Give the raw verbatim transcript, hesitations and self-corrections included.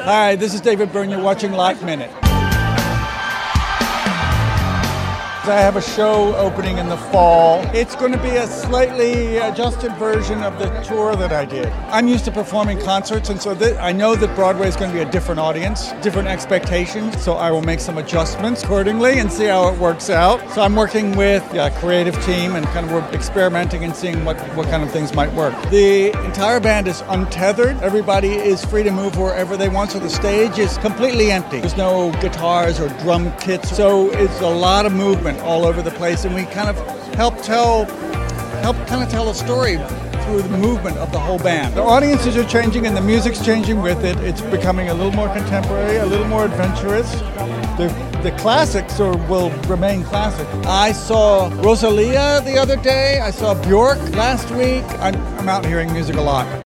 Hi, this is David Byrne. You're watching Live Minute. I have a show opening in the fall. It's going to be a slightly adjusted version of the tour that I did. I'm used to performing concerts, and so th- I know that Broadway is going to be a different audience, different expectations, so I will make some adjustments accordingly and see how it works out. So I'm working with a creative team and kind of we're experimenting and seeing what, what kind of things might work. The entire band is untethered. Everybody is free to move wherever they want, so the stage is completely empty. There's no guitars or drum kits, so it's a lot of movement all over the place, and we kind of help tell help kind of tell a story through the movement of the whole band. The audiences are changing and the music's changing with it. It's becoming a little more contemporary, a little more adventurous. The, the classics are, will remain classic. I saw Rosalia the other day. I saw Bjork last week. I'm, I'm out hearing music a lot.